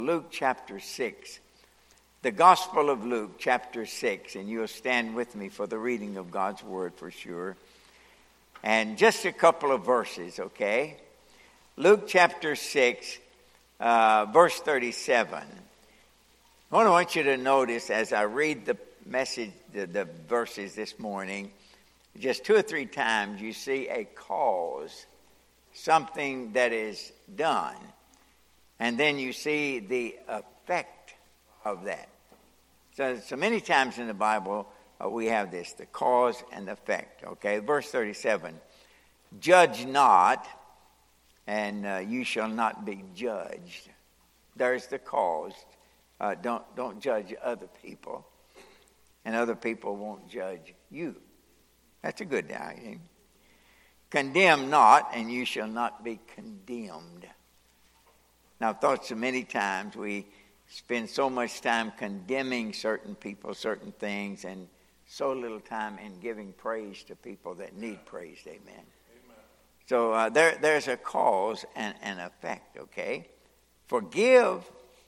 Luke chapter 6. The Gospel of Luke chapter 6. And you'll stand with me for the reading of God's Word for sure. And just a couple of verses, okay? Luke chapter 6, verse 37. What I want you to notice as I read the message, the verses this morning, just 2 or 3 times you see a cause, something that is done. And then you see the effect of that. So many times in the Bible, we have this, the cause and the effect. Okay, verse 37. Judge not, and you shall not be judged. There's the cause. Don't judge other people, and other people won't judge you. That's a good idea. Condemn not, and you shall not be condemned. Now, I've thought so many times we spend so much time condemning certain people, certain things, and so little time in giving praise to people that need praise. Amen. So there's a cause and an effect, okay? Forgive,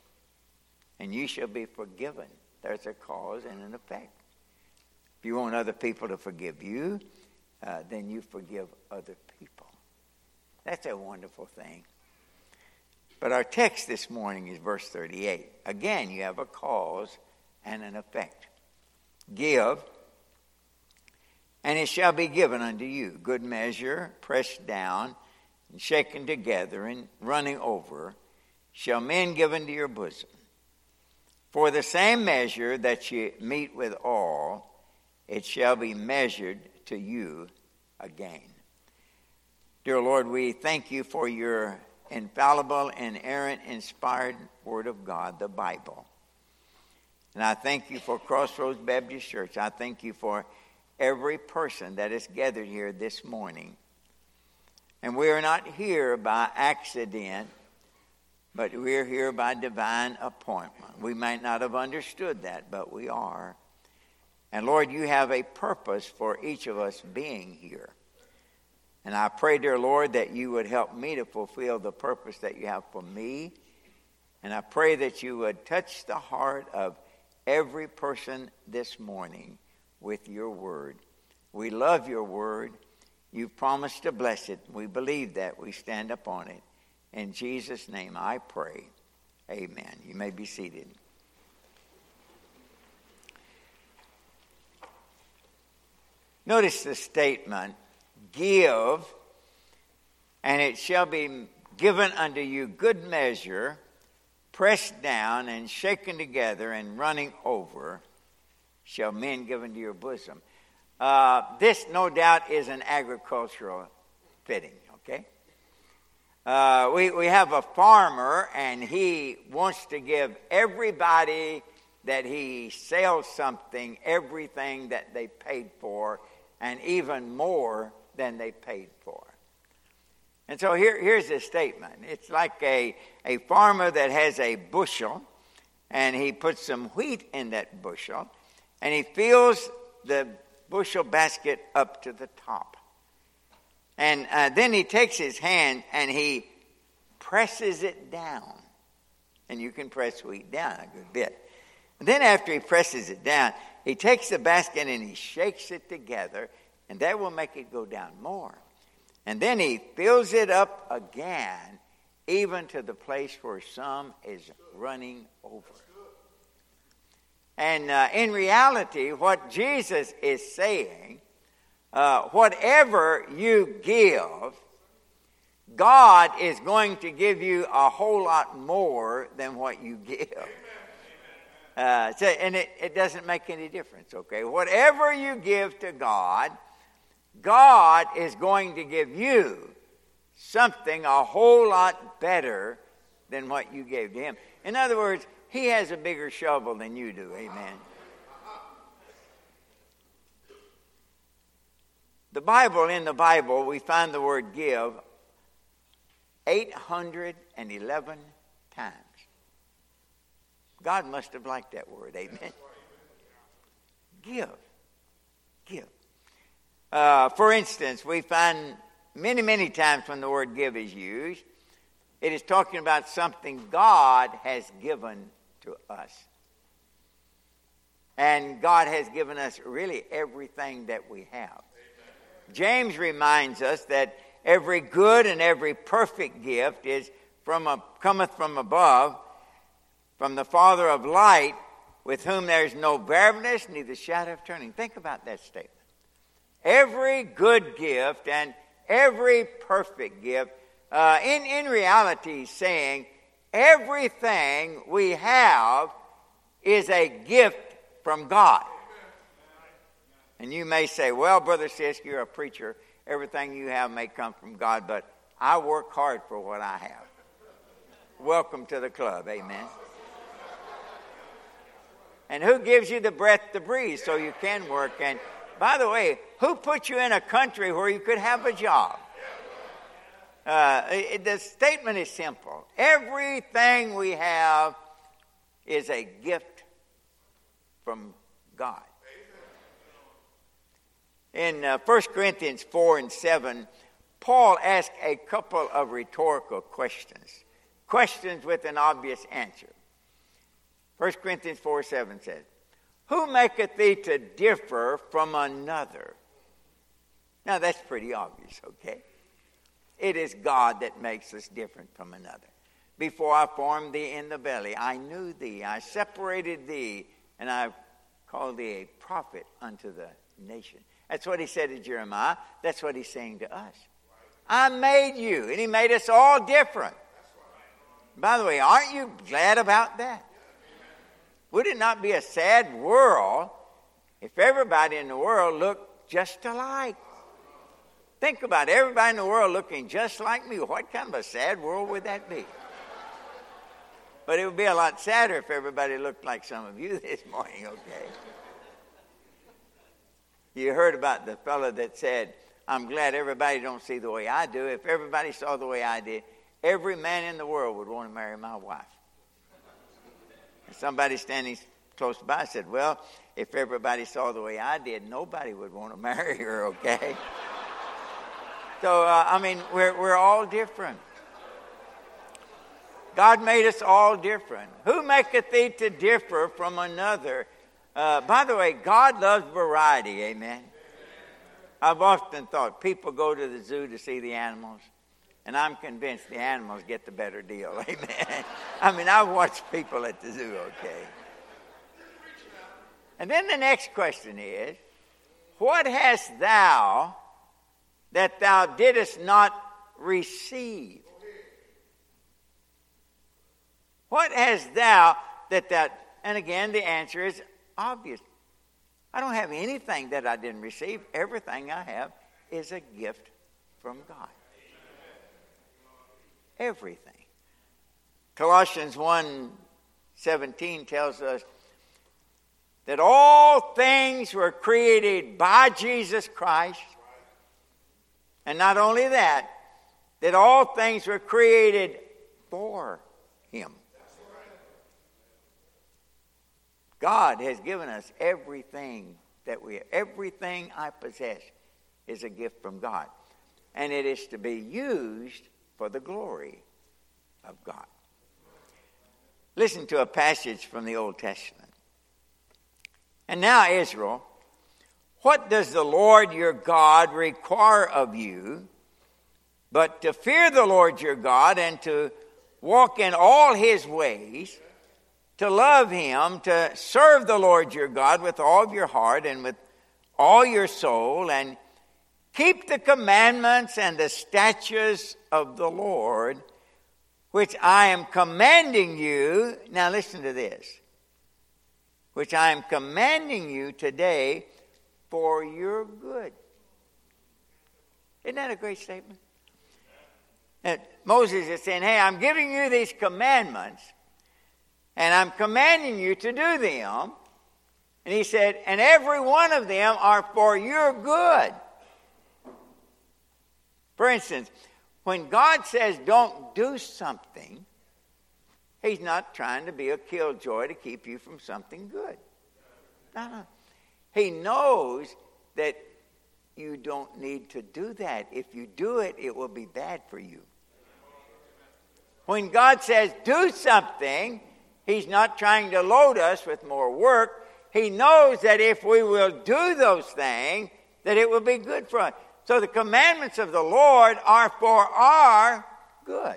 and you shall be forgiven. There's a cause and an effect. If you want other people to forgive you, then you forgive other people. That's a wonderful thing. But our text this morning is verse 38. Again, you have a cause and an effect. Give, and it shall be given unto you. Good measure, pressed down, and shaken together, and running over, shall men give into your bosom. For the same measure that ye meet withal, it shall be measured to you again. Dear Lord, we thank you for your infallible, inerrant, inspired Word of God, the Bible. And I thank you for Crossroads Baptist Church. I thank you for every person that is gathered here this morning. And we are not here by accident, but we are here by divine appointment. We might not have understood that, but we are. And Lord, you have a purpose for each of us being here. And I pray, dear Lord, that you would help me to fulfill the purpose that you have for me. And I pray that you would touch the heart of every person this morning with your word. We love your word. You've promised to bless it. We believe that. We stand upon it. In Jesus' name I pray. Amen. You may be seated. Notice the statement, give, and it shall be given unto you good measure, pressed down and shaken together and running over, shall men give into your bosom. This, no doubt, is an agricultural fitting, okay? We have a farmer, and he wants to give everybody that he sells something, everything that they paid for, and even more than they paid for. And so here's a statement. It's like a farmer that has a bushel, and he puts some wheat in that bushel, and he fills the bushel basket up to the top. And then he takes his hand and he presses it down. And you can press wheat down a good bit. And then after he presses it down, he takes the basket and he shakes it together, and that will make it go down more. And then he fills it up again, even to the place where some is running over. And in reality, what Jesus is saying, whatever you give, God is going to give you a whole lot more than what you give. And it doesn't make any difference, okay? Whatever you give to God, God is going to give you something a whole lot better than what you gave to him. In other words, he has a bigger shovel than you do, amen? In the Bible, we find the word give 811 times. God must have liked that word, amen? Give. For instance, we find many, many times when the word give is used, It is talking about something God has given to us. And God has given us really everything that we have. James reminds us that every good and every perfect gift cometh from above, from the Father of light, with whom there is no variableness, neither shadow of turning. Think about that statement. Every good gift and every perfect gift, in reality, saying everything we have is a gift from God. And you may say, well, Brother Sisk, you're a preacher. Everything you have may come from God, but I work hard for what I have. Welcome to the club, amen. And who gives you the breath to breathe so you can work? And by the way, who put you in a country where you could have a job? The statement is simple. Everything we have is a gift from God. In 1 Corinthians 4 and 7, Paul asked a couple of rhetorical questions. Questions with an obvious answer. 1 Corinthians 4:7 says, who maketh thee to differ from another? Now that's pretty obvious, okay? It is God that makes us different from another. Before I formed thee in the belly, I knew thee, I separated thee, and I called thee a prophet unto the nation. That's what he said to Jeremiah. That's what he's saying to us. I made you, and he made us all different. By the way, aren't you glad about that? Would it not be a sad world if everybody in the world looked just alike? Think about it. Everybody in the world looking just like me. What kind of a sad world would that be? But it would be a lot sadder if everybody looked like some of you this morning, okay? You heard about the fellow that said, I'm glad everybody don't see the way I do. If everybody saw the way I did, every man in the world would want to marry my wife. And somebody standing close by said, well, if everybody saw the way I did, nobody would want to marry her, okay? So, we're all different. God made us all different. Who maketh thee to differ from another? By the way, God loves variety, amen? I've often thought people go to the zoo to see the animals, and I'm convinced the animals get the better deal, amen? I've watched people at the zoo, okay? And then the next question is, what hast thou that thou didst not receive? What hast thou and again the answer is obvious. I don't have anything that I didn't receive. Everything I have is a gift from God. Everything. Colossians 1:17 tells us that all things were created by Jesus Christ. And not only that all things were created for Him. God has given us everything everything I possess is a gift from God. And it is to be used for the glory of God. Listen to a passage from the Old Testament. And now, Israel, what does the Lord your God require of you but to fear the Lord your God and to walk in all His ways, to love Him, to serve the Lord your God with all of your heart and with all your soul, and keep the commandments and the statutes of the Lord, which I am commanding you. Now listen to this. Which I am commanding you today for your good. Isn't that a great statement? And Moses is saying, hey, I'm giving you these commandments, and I'm commanding you to do them. And he said, and every one of them are for your good. For instance, when God says don't do something, He's not trying to be a killjoy to keep you from something good. No. He knows that you don't need to do that. If you do it, it will be bad for you. When God says do something, He's not trying to load us with more work. He knows that if we will do those things, that it will be good for us. So the commandments of the Lord are for our good.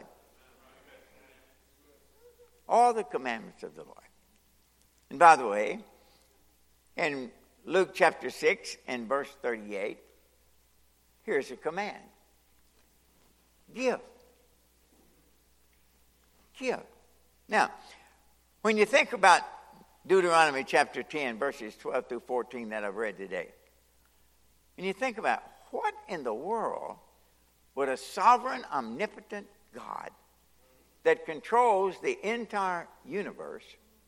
All the commandments of the Lord. And by the way, in Luke chapter 6 and verse 38, here's a command. Give. Give. Now, when you think about Deuteronomy chapter 10, verses 12 through 14 that I've read today, and you think about what in the world would a sovereign, omnipotent God that controls the entire universe,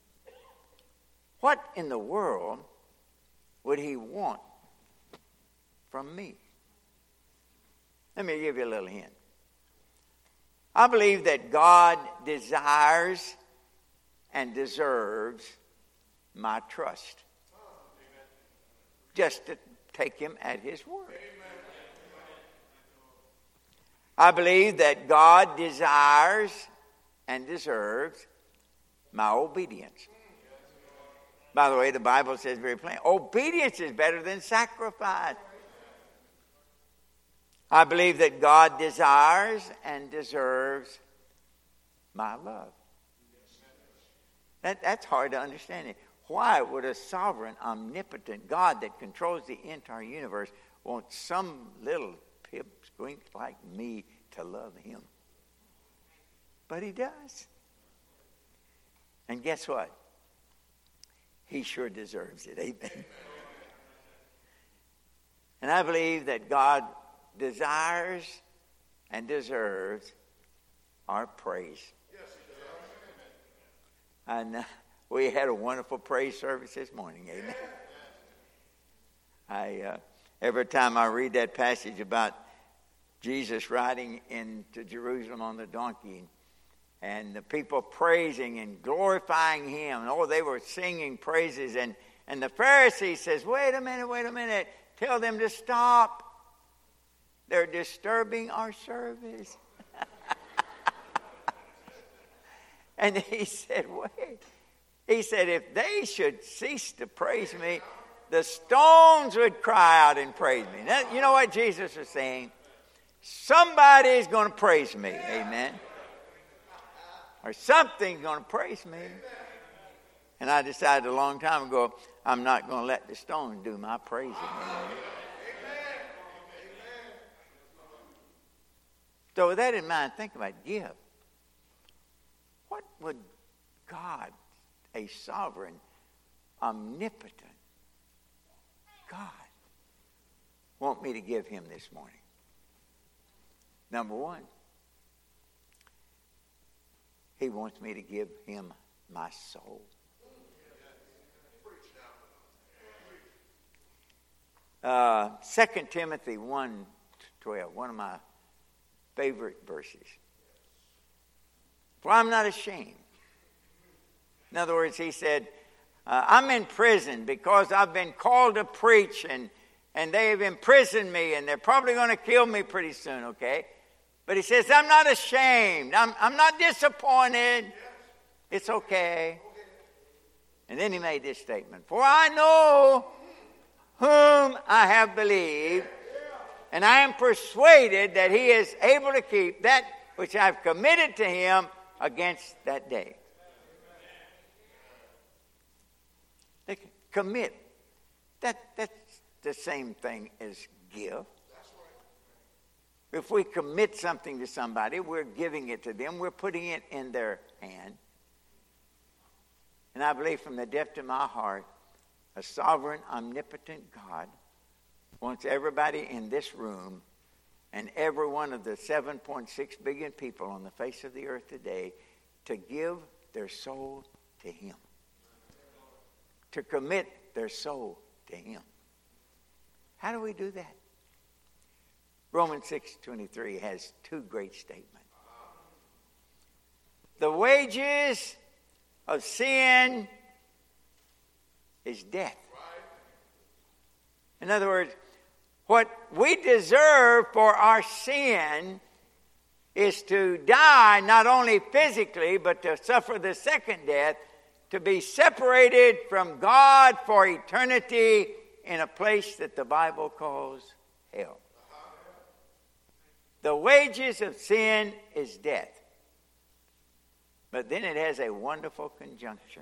what in the world would He want from me? Let me give you a little hint. I believe that God desires and deserves my trust. Just to take Him at His word. I believe that God desires and deserves my obedience. By the way, the Bible says very plain, obedience is better than sacrifice. I believe that God desires and deserves my love. That's hard to understand. Why would a sovereign, omnipotent God that controls the entire universe want some little pipsqueak like me to love Him? But He does. And guess what? He sure deserves it. Amen. And I believe that God desires and deserves our praise. And we had a wonderful praise service this morning. Amen. Every time I read that passage about Jesus riding into Jerusalem on the donkey and the people praising and glorifying Him, and they were singing praises, and the Pharisee says, wait a minute, tell them to stop. They're disturbing our service. And He said, wait. He said, if they should cease to praise me, the stones would cry out and praise me. Now, you know what Jesus was saying? Somebody's going to praise me. Amen. Or something's going to praise me. And I decided a long time ago, I'm not going to let the stones do my praising. Amen. So with that in mind, think about give. What would God, a sovereign, omnipotent God, want me to give Him this morning? Number one, He wants me to give Him my soul. 2 Timothy 1:12, one of my favorite verses. For I'm not ashamed. In other words, he said, I'm in prison because I've been called to preach, and they have imprisoned me, and they're probably going to kill me pretty soon, okay? But he says, I'm not ashamed. I'm not disappointed. It's okay. And then he made this statement. For I know whom I have believed, and I am persuaded that He is able to keep that which I've committed to Him against that day. Commit. That's the same thing as give. If we commit something to somebody, we're giving it to them. We're putting it in their hand. And I believe from the depth of my heart, a sovereign, omnipotent God wants everybody in this room and every one of the 7.6 billion people on the face of the earth today to give their soul to Him. To commit their soul to Him. How do we do that? Romans 6:23 has two great statements. The wages of sin is death. In other words, what we deserve for our sin is to die not only physically, but to suffer the second death, to be separated from God for eternity in a place that the Bible calls hell. The wages of sin is death. But then it has a wonderful conjunction.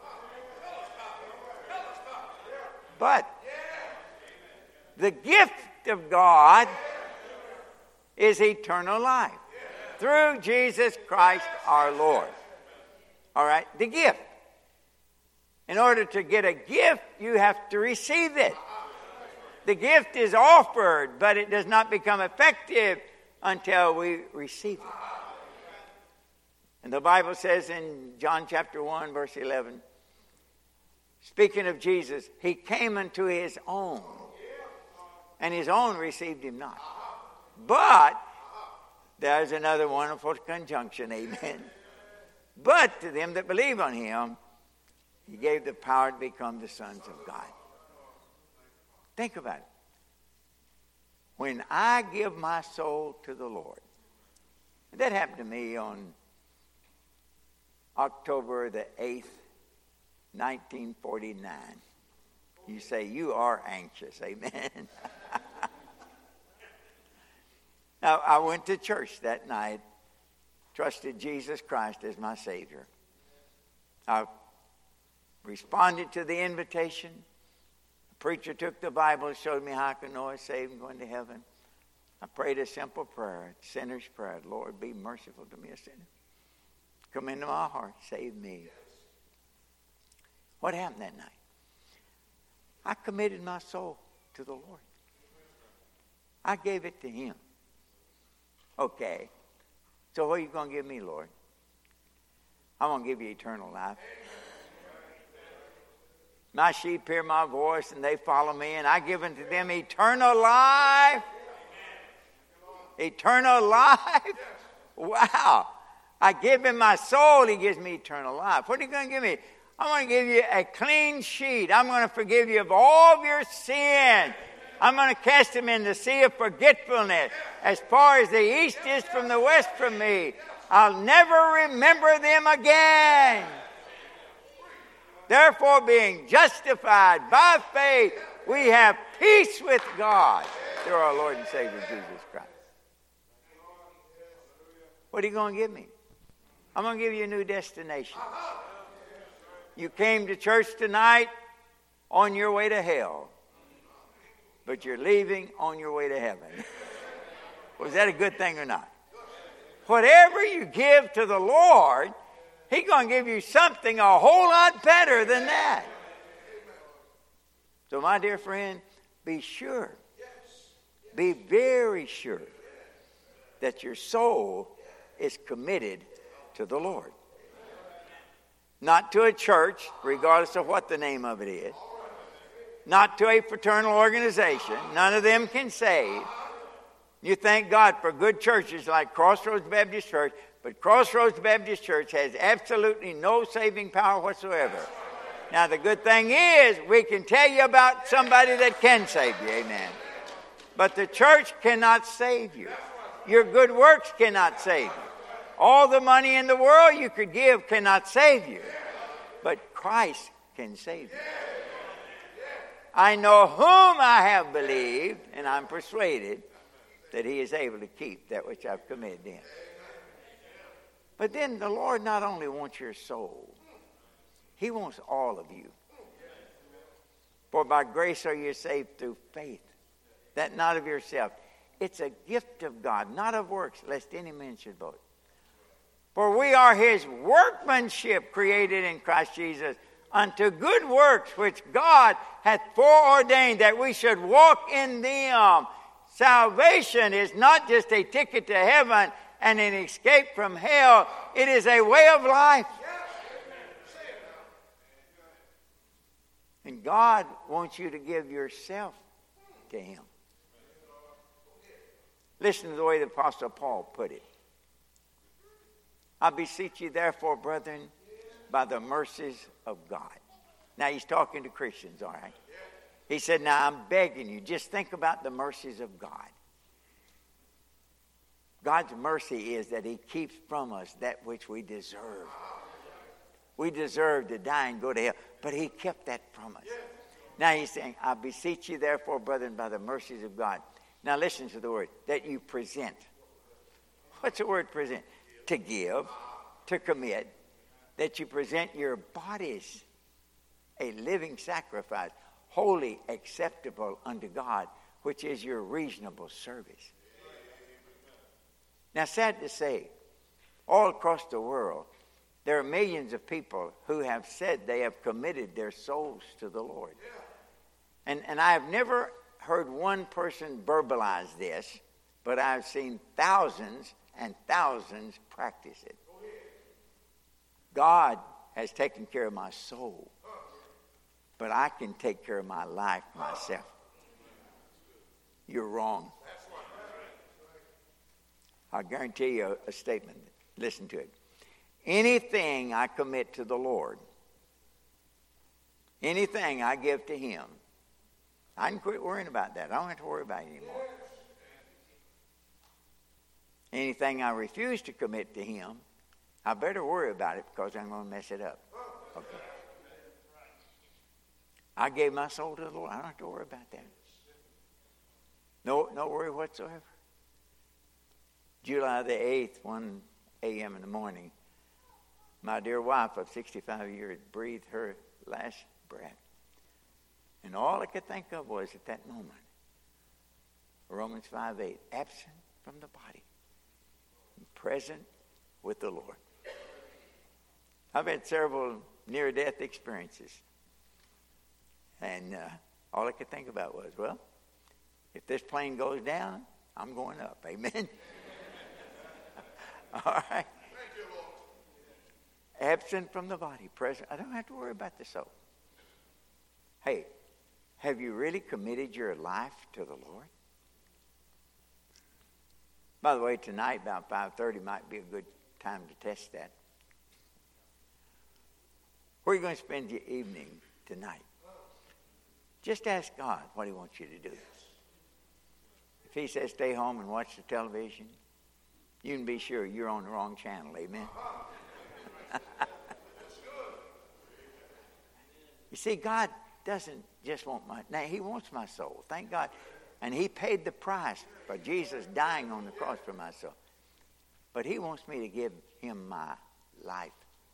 But the gift of God is eternal life through Jesus Christ our Lord. All right, the gift. In order to get a gift, you have to receive it. The gift is offered, but it does not become effective until we receive it. And the Bible says in John chapter 1, verse 11, speaking of Jesus, he came unto his own, and his own received him not. But there's another wonderful conjunction, amen. But to them that believe on him, he gave the power to become the sons of God. Think about it. When I give my soul to the Lord, that happened to me on October the 8th, 1949. You say, you are anxious, amen. Now, I went to church that night, trusted Jesus Christ as my Savior. I responded to the invitation. The preacher took the Bible and showed me how I could know I was saved and going to heaven. I prayed a simple prayer, a sinner's prayer. Lord, be merciful to me, a sinner. Come into my heart, save me. What happened that night? I committed my soul to the Lord. I gave it to him. Okay, so what are you going to give me, Lord? I'm going to give you eternal life. My sheep hear my voice and they follow me, and I give unto them eternal life. Eternal life? Wow. I give him my soul, he gives me eternal life. What are you going to give me? I'm going to give you a clean sheet. I'm going to forgive you of all of your sin. I'm going to cast them in the sea of forgetfulness. As far as the east is from the west from me, I'll never remember them again. Therefore, being justified by faith, we have peace with God through our Lord and Savior Jesus Christ. What are you going to give me? I'm going to give you a new destination. You came to church tonight on your way to hell, but you're leaving on your way to heaven. Was that a good thing or not? Whatever you give to the Lord, he's going to give you something a whole lot better than that. So, my dear friend, be sure, be very sure that your soul is committed to the Lord. Not to a church, regardless of what the name of it is. Not to a fraternal organization. None of them can save. You thank God for good churches like Crossroads Baptist Church, but Crossroads Baptist Church has absolutely no saving power whatsoever. Now, the good thing is we can tell you about somebody that can save you, amen. But the church cannot save you. Your good works cannot save you. All the money in the world you could give cannot save you. But Christ can save you. I know whom I have believed, and I'm persuaded that he is able to keep that which I've committed to him. But then the Lord not only wants your soul, he wants all of you. For by grace are you saved through faith, that not of yourself. It's a gift of God, not of works, lest any man should boast. For we are his workmanship created in Christ Jesus unto good works, which God hath foreordained that we should walk in them. Salvation is not just a ticket to heaven and an escape from hell. It is a way of life. And God wants you to give yourself to him. Listen to the way the Apostle Paul put it. I beseech you, therefore, brethren, by the mercies of God. Now, he's talking to Christians, all right? He said, now, I'm begging you, just think about the mercies of God. God's mercy is that he keeps from us that which we deserve. We deserve to die and go to hell, but he kept that from us. Now he's saying, I beseech you therefore, brethren, by the mercies of God. Now listen to the word, that you present. What's the word present? To give, to commit, that you present your bodies a living sacrifice, holy, acceptable unto God, which is your reasonable service. Now, sad to say, all across the world, there are millions of people who have said they have committed their souls to the Lord. And I have never heard one person verbalize this, but I've seen thousands and thousands practice it. God has taken care of my soul, but I can take care of my life myself. You're wrong. I'll guarantee you a statement. Listen to it. Anything I commit to the Lord, anything I give to him, I can quit worrying about that. I don't have to worry about it anymore. Anything I refuse to commit to him, I better worry about it because I'm going to mess it up. Okay. I gave my soul to the Lord. I don't have to worry about that. No worry whatsoever. July the 8th, 1 a.m. in the morning, my dear wife of 65 years breathed her last breath. And all I could think of was at that moment, Romans 5:8, absent from the body, present with the Lord. I've had several near-death experiences. And all I could think about was, well, if this plane goes down, I'm going up. Amen? All right. Thank you, Lord. Absent from the body, present. I don't have to worry about the soul. Hey, have you really committed your life to the Lord? By the way, tonight about 5:30 might be a good time to test that. Where are you going to spend your evening tonight? Just ask God what he wants you to do. If he says stay home and watch the television, you can be sure you're on the wrong channel. Amen? You see, God doesn't just want now he wants my soul. Thank God. And he paid the price for Jesus dying on the cross for my soul. But he wants me to give him my life.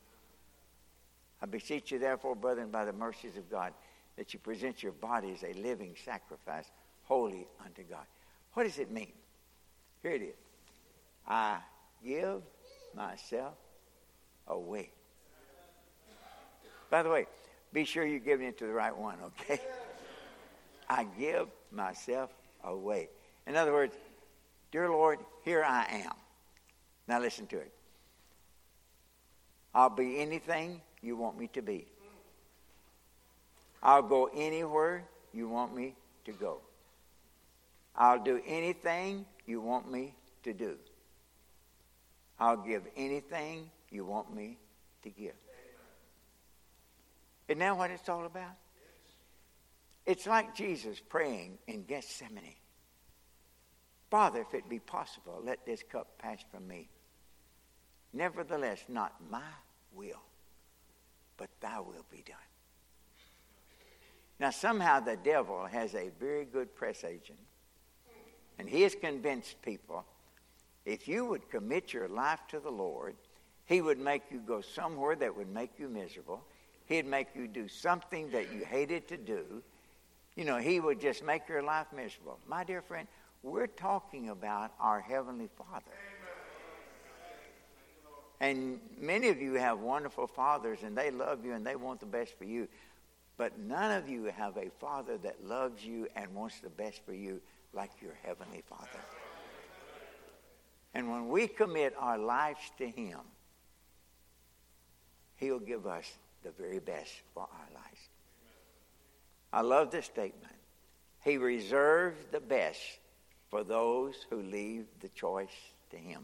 I beseech you, therefore, brethren, by the mercies of God, that you present your body as a living sacrifice, holy unto God. What does it mean? Here it is. I give myself away. By the way, be sure you're giving it to the right one, okay? I give myself away. In other words, dear Lord, here I am. Now listen to it. I'll be anything you want me to be. I'll go anywhere you want me to go. I'll do anything you want me to do. I'll give anything you want me to give. Isn't that what it's all about? It's like Jesus praying in Gethsemane. Father, if it be possible, let this cup pass from me. Nevertheless, not my will, but thy will be done. Now, somehow the devil has a very good press agent, and he has convinced people, if you would commit your life to the Lord, he would make you go somewhere that would make you miserable. He'd make you do something that you hated to do. You know, he would just make your life miserable. My dear friend, we're talking about our Heavenly Father. And many of you have wonderful fathers, and they love you, and they want the best for you. But none of you have a Father that loves you and wants the best for you like your Heavenly Father. And when we commit our lives to him, he'll give us the very best for our lives. I love this statement. He reserves the best for those who leave the choice to him.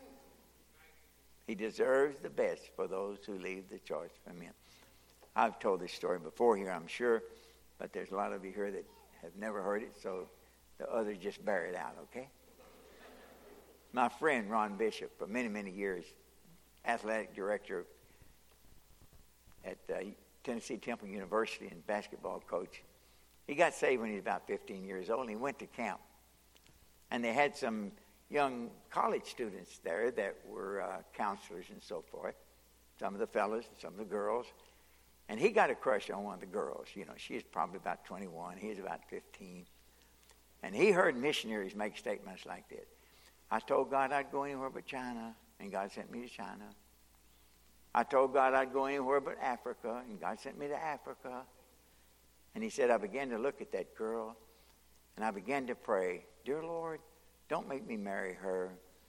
He deserves the best for those who leave the choice from him. I've told this story before here, I'm sure, but there's a lot of you here that have never heard it, so the others just bear it out, okay? My friend Ron Bishop, for many, many years, athletic director at Tennessee Temple University and basketball coach, he got saved when he was about 15 years old, and he went to camp. And they had some young college students there that were counselors and so forth, some of the fellas, some of the girls. And he got a crush on one of the girls. You know, she's probably about 21. He was about 15. And he heard missionaries make statements like this. I told God I'd go anywhere but China, and God sent me to China. I told God I'd go anywhere but Africa, and God sent me to Africa. And he said, I began to look at that girl, and I began to pray, Dear Lord, don't make me marry her.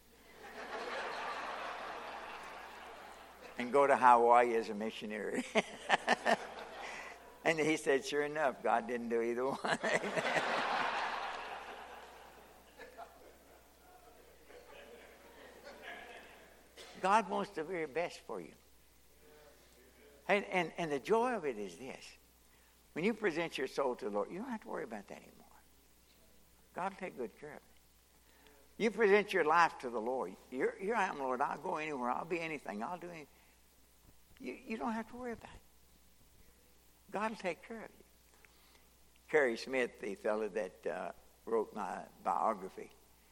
And go to Hawaii as a missionary. And he said, sure enough, God didn't do either one. God wants the very best for you. And the joy of it is this. When you present your soul to the Lord, you don't have to worry about that anymore. God will take good care of it. You present your life to the Lord. Here I am, Lord. I'll go anywhere. I'll be anything. I'll do anything. You don't have to worry about it. God will take care of you. Kerry Smith, the fellow that wrote my biography,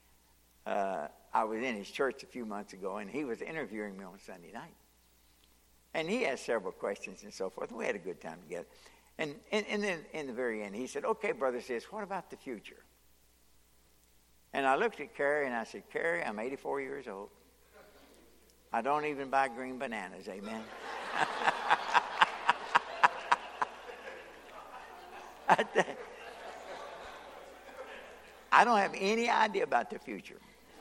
I was in his church a few months ago, and he was interviewing me on Sunday night. And he asked several questions and so forth, and we had a good time together. And then in the very end, he said, okay, Brother Sis, what about the future? And I looked at Kerry, and I said, Kerry, I'm 84 years old. I don't even buy green bananas, amen? I don't have any idea about the future.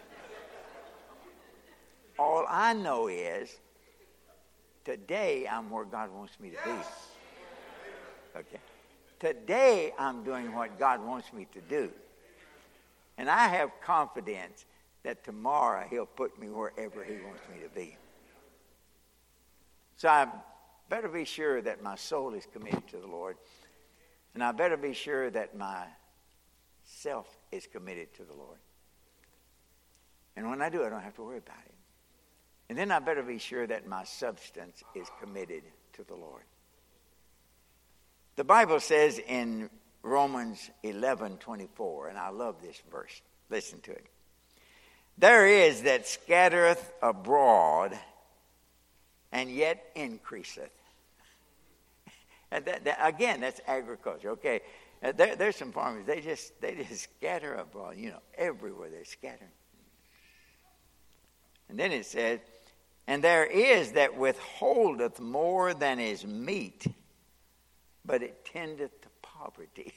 All I know is today I'm where God wants me to be. Okay. Today I'm doing what God wants me to do. And I have confidence that tomorrow he'll put me wherever he wants me to be. So I better be sure that my soul is committed to the Lord. And I better be sure that my self is committed to the Lord. And when I do, I don't have to worry about it. And then I better be sure that my substance is committed to the Lord. The Bible says in Romans 11:24, and I love this verse. Listen to it. There is that scattereth abroad and yet increaseth. And again, that's agriculture. Okay, there's some farmers. They just scatter abroad. You know, everywhere they're scattering. And then it says, and there is that withholdeth more than is meet, but it tendeth to poverty.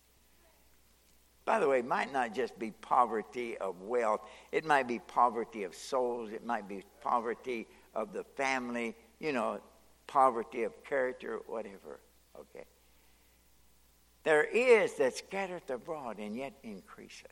By the way, it might not just be poverty of wealth. It might be poverty of souls. It might be poverty of the family, you know, poverty of character, whatever. Okay. There is that scattereth abroad and yet increaseth.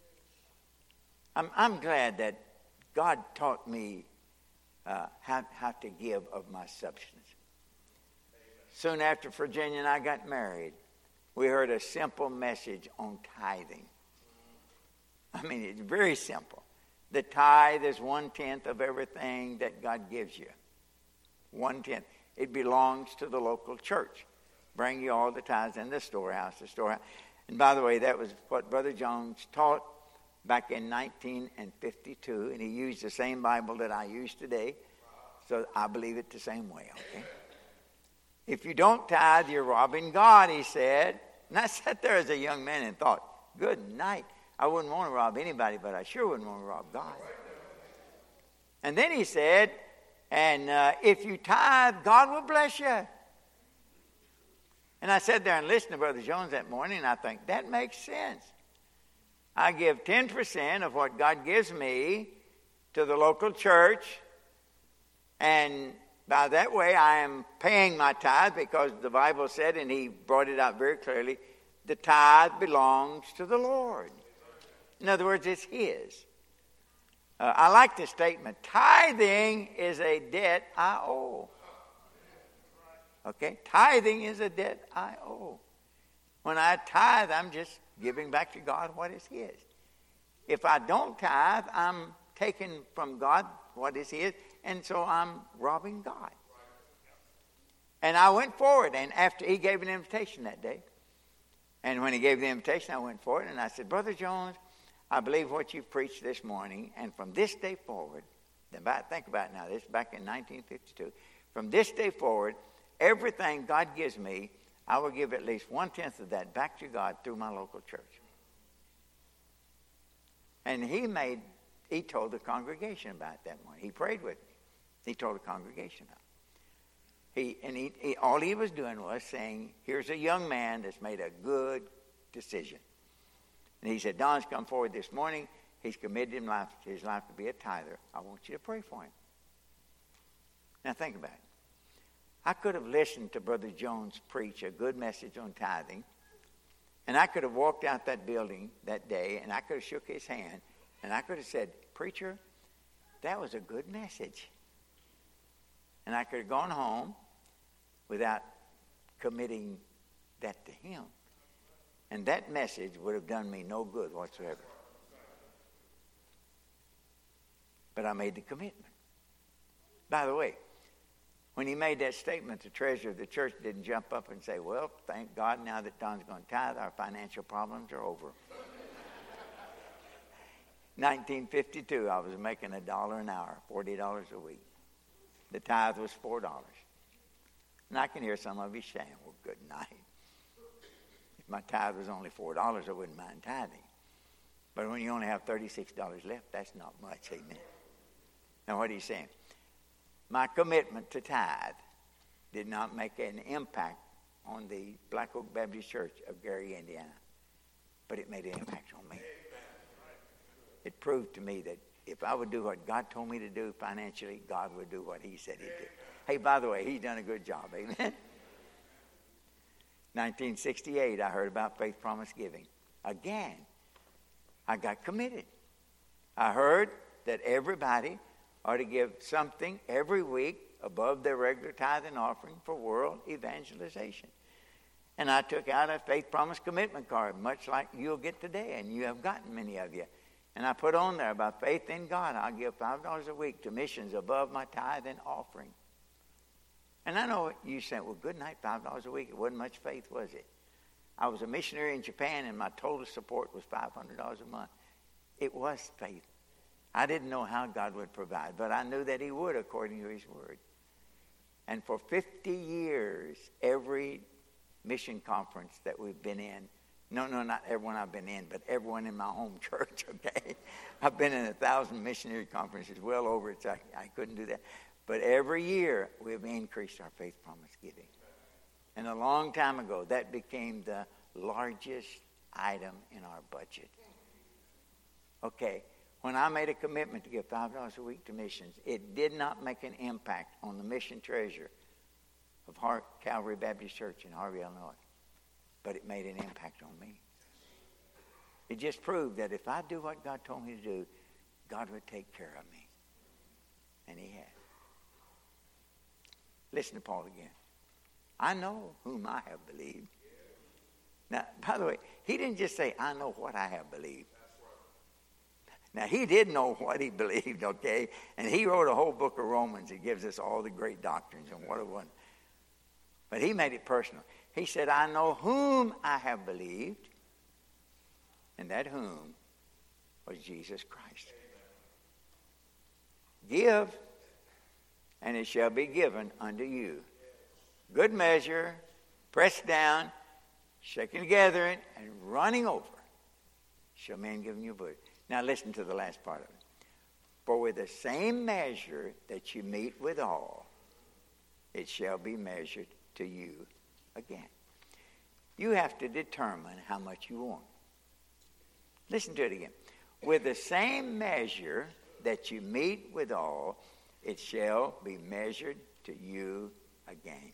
I'm glad that God taught me how to give of my substance. Soon after Virginia and I got married, we heard a simple message on tithing. I mean, it's very simple. The tithe is 1/10 of everything that God gives you. 1/10. It belongs to the local church. Bring you all the tithes in the storehouse. And by the way, that was what Brother Jones taught back in 1952, and he used the same Bible that I use today, so I believe it the same way, okay? If you don't tithe, you're robbing God, he said. And I sat there as a young man and thought, good night. I wouldn't want to rob anybody, but I sure wouldn't want to rob God. And then he said, and if you tithe, God will bless you. And I sat there and listened to Brother Jones that morning, and I think, that makes sense. I give 10% of what God gives me to the local church, and by that way I am paying my tithe, because the Bible said, and he brought it out very clearly, the tithe belongs to the Lord. In other words, it's his. I like the statement, tithing is a debt I owe. Okay? Tithing is a debt I owe. When I tithe, I'm just giving back to God what is his. If I don't tithe, I'm taking from God what is his, and so I'm robbing God. And I went forward, and after he gave an invitation that day, and when he gave the invitation, I went forward, and I said, Brother Jones, I believe what you preached this morning, and from this day forward, think about it now, this is back in 1952, from this day forward, everything God gives me, I will give at least 1/10 of that back to God through my local church. And he told the congregation about it that morning. He prayed with me. He told the congregation about it. All he was doing was saying, here's a young man that's made a good decision. And he said, Don's come forward this morning. He's committed his life to be a tither. I want you to pray for him. Now think about it. I could have listened to Brother Jones preach a good message on tithing, and I could have walked out that building that day, and I could have shook his hand, and I could have said, Preacher, that was a good message. And I could have gone home without committing that to him. And that message would have done me no good whatsoever. But I made the commitment. By the way, when he made that statement, the treasurer of the church didn't jump up and say, well, thank God now that Don's going to tithe, our financial problems are over. 1952, I was making $1 an hour, $40 a week. The tithe was $4. And I can hear some of you saying, well, good night. If my tithe was only $4, I wouldn't mind tithing. But when you only have $36 left, that's not much, amen. Now, what are you saying? My commitment to tithe did not make an impact on the Black Oak Baptist Church of Gary, Indiana. But it made an impact on me. It proved to me that if I would do what God told me to do financially, God would do what he said he'd do. Hey, by the way, he's done a good job, amen. 1968, I heard about faith promise giving. Again, I got committed. I heard that everybody ought to give something every week above their regular tithe and offering for world evangelization. And I took out a faith promise commitment card, much like you'll get today, and you have gotten many of you. And I put on there about faith in God. I'll give $5 a week to missions above my tithe and offering. And I know you said, well, good night, $5 a week. It wasn't much faith, was it? I was a missionary in Japan, and my total support was $500 a month. It was faith. I didn't know how God would provide, but I knew that he would according to his word. And for 50 years, every mission conference that we've been in, no, not everyone I've been in, but everyone in my home church, okay? I've been in 1,000 missionary conferences, well over it, so I couldn't do that. But every year, we've increased our faith promise giving. And a long time ago, that became the largest item in our budget. Okay, when I made a commitment to give $5 a week to missions, it did not make an impact on the mission treasurer of Calvary Baptist Church in Harvey, Illinois. But it made an impact on me. It just proved that if I do what God told me to do, God would take care of me. And he has. Listen to Paul again. I know whom I have believed. Now, by the way, he didn't just say, I know what I have believed. Now, he did know what he believed, okay? And he wrote a whole book of Romans. It gives us all the great doctrines and what it was. But he made it personal. He said, I know whom I have believed. And that whom was Jesus Christ. Give, and it shall be given unto you. Good measure, pressed down, shaken together, and running over, shall men give you good. Now listen to the last part of it. For with the same measure that you meet withal, it shall be measured to you again. You have to determine how much you want. Listen to it again. With the same measure that you meet withal, it shall be measured to you again.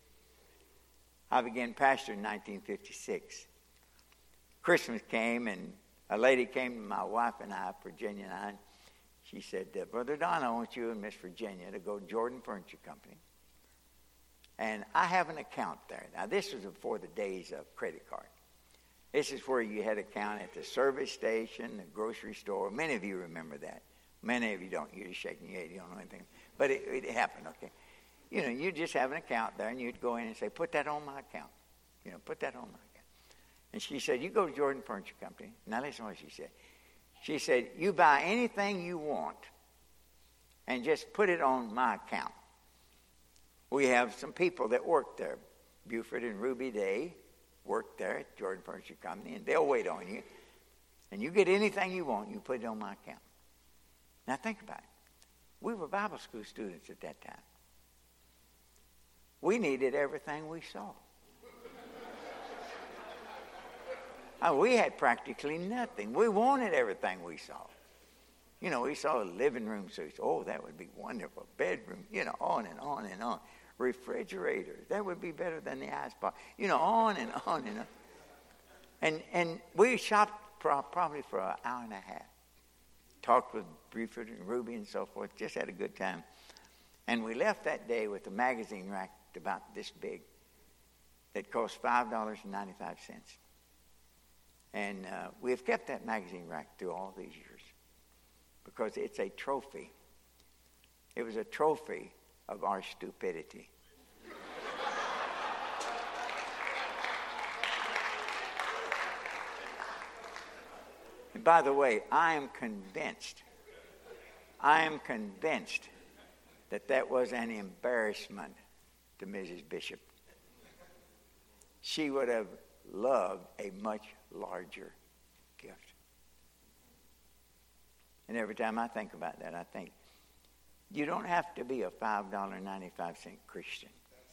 I began pastoring in 1956. Christmas came, and a lady came to my wife and I, Virginia and I. She said, Brother Don, I want you and Miss Virginia to go to Jordan Furniture Company. And I have an account there. Now, this was before the days of credit card. This is where you had an account at the service station, the grocery store. Many of you remember that. Many of you don't. You're just shaking your head. You don't know anything. But it happened, okay? You know, you just have an account there, and you'd go in and say, put that on my account. You know, put that on my account. And she said, you go to Jordan Furniture Company. Now listen to what she said. She said, you buy anything you want and just put it on my account. We have some people that work there. Buford and Ruby Day work there at Jordan Furniture Company, and they'll wait on you. And you get anything you want, you put it on my account. Now think about it. We were Bible school students at that time. We needed everything we saw. We had practically nothing. We wanted everything we saw. You know, we saw a living room, so we said, oh, that would be wonderful. Bedroom, you know, on and on and on. Refrigerators, that would be better than the ice box. You know, on and on and on. And we shopped probably for an hour and a half. Talked with Buford and Ruby and so forth. Just had a good time. And we left that day with a magazine rack about this big that cost $5.95. And we have kept that magazine rack through all these years because it's a trophy. It was a trophy of our stupidity. And by the way, I am convinced that was an embarrassment to Mrs. Bishop. She would have loved a much larger gift. And every time I think about that, I think, you don't have to be a $5.95 Christian.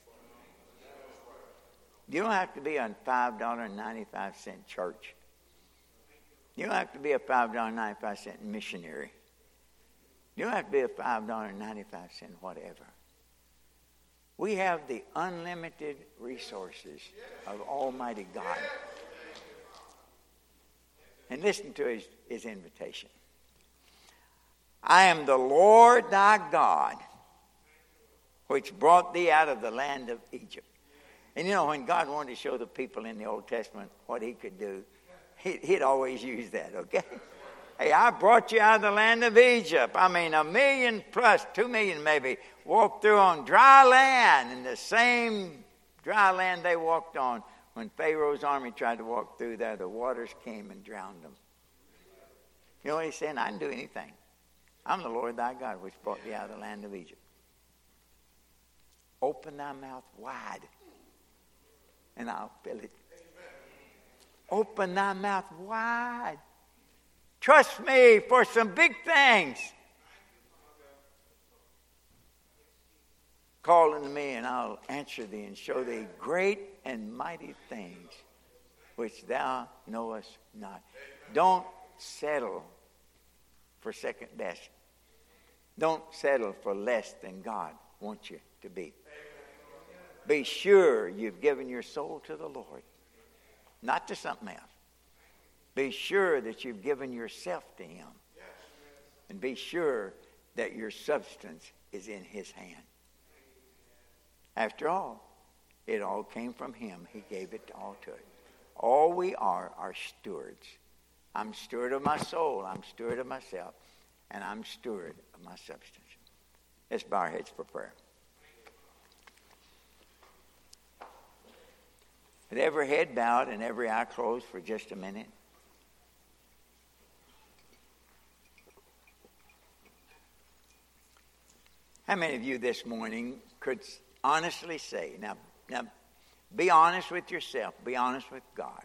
You don't have to be a $5.95 church. You don't have to be a $5.95 missionary. You don't have to be a $5.95 whatever. We have the unlimited resources of Almighty God. And listen to his invitation. I am the Lord thy God, which brought thee out of the land of Egypt. And you know, when God wanted to show the people in the Old Testament what he could do, he'd always use that, okay? Hey, I brought you out of the land of Egypt. I mean, 1 million plus, 2 million maybe, walked through on dry land, and the same dry land they walked on when Pharaoh's army tried to walk through there, the waters came and drowned them. You know what he's saying? I can do anything. I'm the Lord thy God, which brought thee out of the land of Egypt. Open thy mouth wide, and I'll fill it. Open thy mouth wide. Trust me for some big things. Call unto me, and I'll answer thee and show thee great and mighty things which thou knowest not. Don't settle for second best. Don't settle for less than God wants you to be. Be sure you've given your soul to the Lord, not to something else. Be sure that you've given yourself to him. And be sure that your substance is in his hand. After all, it all came from him. He gave it all to it. All we are stewards. I'm steward of my soul. I'm steward of myself. And I'm steward of my substance. Let's bow our heads for prayer. With every head bowed and every eye closed for just a minute. How many of you this morning could honestly say, now be honest with yourself, be honest with God.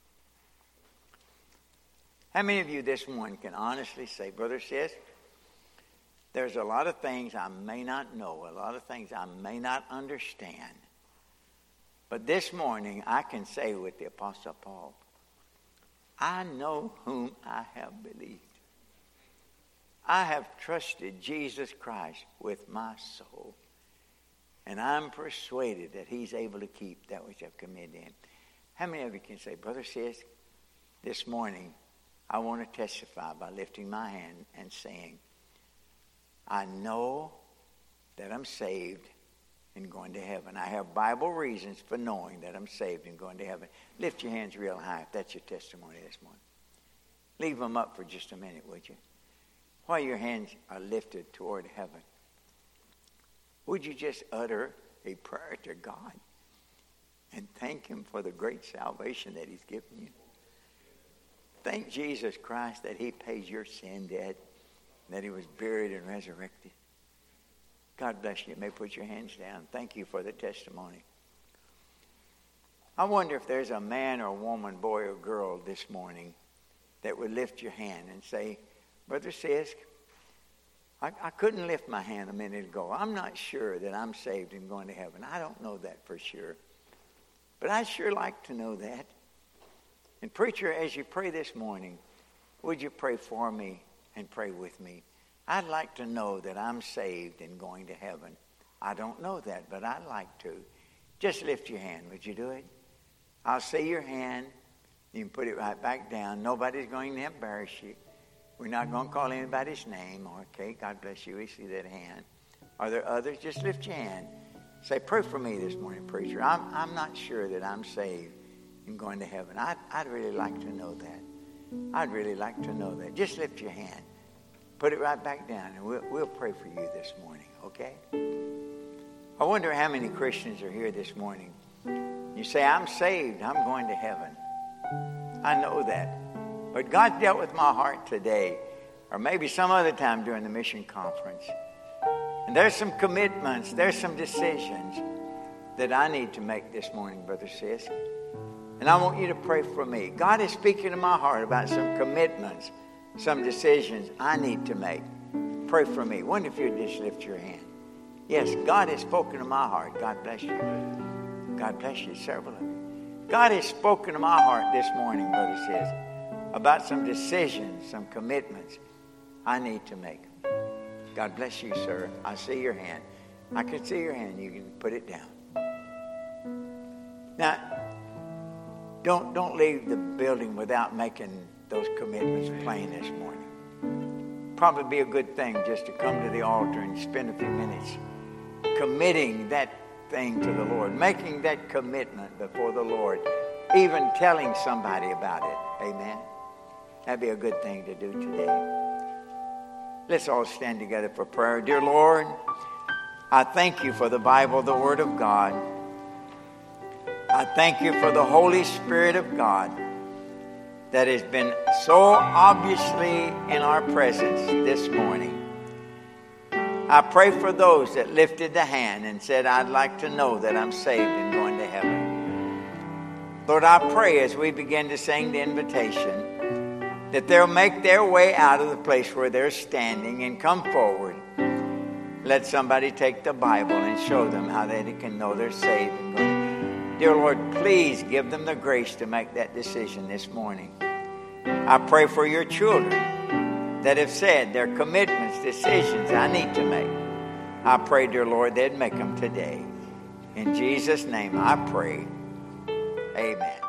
How many of you this morning can honestly say, brother, sis, there's a lot of things I may not know, a lot of things I may not understand. But this morning I can say with the Apostle Paul, I know whom I have believed. I have trusted Jesus Christ with my soul. And I'm persuaded that he's able to keep that which I've committed to him. How many of you can say, brother, sis, this morning I want to testify by lifting my hand and saying, I know that I'm saved and going to heaven. I have Bible reasons for knowing that I'm saved and going to heaven. Lift your hands real high if that's your testimony this morning. Leave them up for just a minute, would you? while your hands are lifted toward heaven, would you just utter a prayer to God and thank Him for the great salvation that He's given you? Thank Jesus Christ that He paid your sin debt, that He was buried and resurrected. God bless you. You may put your hands down. Thank you for the testimony. I wonder if there's a man or woman, boy or girl this morning that would lift your hand and say, Brother Sisk, I couldn't lift my hand a minute ago. I'm not sure that I'm saved and going to heaven. I don't know that for sure. But I'd sure like to know that. And preacher, as you pray this morning, would you pray for me and pray with me? I'd like to know that I'm saved and going to heaven. I don't know that, but I'd like to. Just lift your hand. Would you do it? I'll see your hand. You can put it right back down. Nobody's going to embarrass you. We're not going to call anybody's name. Okay, God bless you. We see that hand. Are there others? Just lift your hand. Say, pray for me this morning, preacher. I'm not sure that I'm saved and going to heaven. I'd really like to know that. I'd really like to know that. Just lift your hand. Put it right back down, and we'll pray for you this morning, okay? I wonder how many Christians are here this morning. You say, I'm saved. I'm going to heaven. I know that. But God dealt with my heart today, or maybe some other time during the mission conference. And there's some commitments, there's some decisions that I need to make this morning, Brother Sisk. And I want you to pray for me. God is speaking to my heart about some commitments, some decisions I need to make. Pray for me. Wonder if you'd just lift your hand. Yes, God has spoken to my heart. God bless you. God bless you, several of you. God has spoken to my heart this morning, Brother Sisk, about some decisions, some commitments I need to make. God bless you, sir. I see your hand. I can see your hand. You can put it down. Now, don't leave the building without making those commitments plain this morning. Probably be a good thing just to come to the altar and spend a few minutes committing that thing to the Lord, making that commitment before the Lord, even telling somebody about it. Amen. That'd be a good thing to do today. Let's all stand together for prayer. Dear Lord, I thank you for the Bible, the Word of God. I thank you for the Holy Spirit of God that has been so obviously in our presence this morning. I pray for those that lifted the hand and said, I'd like to know that I'm saved and going to heaven. Lord, I pray as we begin to sing the invitation that they'll make their way out of the place where they're standing and come forward. Let somebody take the Bible and show them how they can know they're saved and going to heaven. Dear Lord, please give them the grace to make that decision this morning. I pray for your children that have said their commitments, decisions I need to make. I pray, dear Lord, they'd make them today. In Jesus' name I pray. Amen.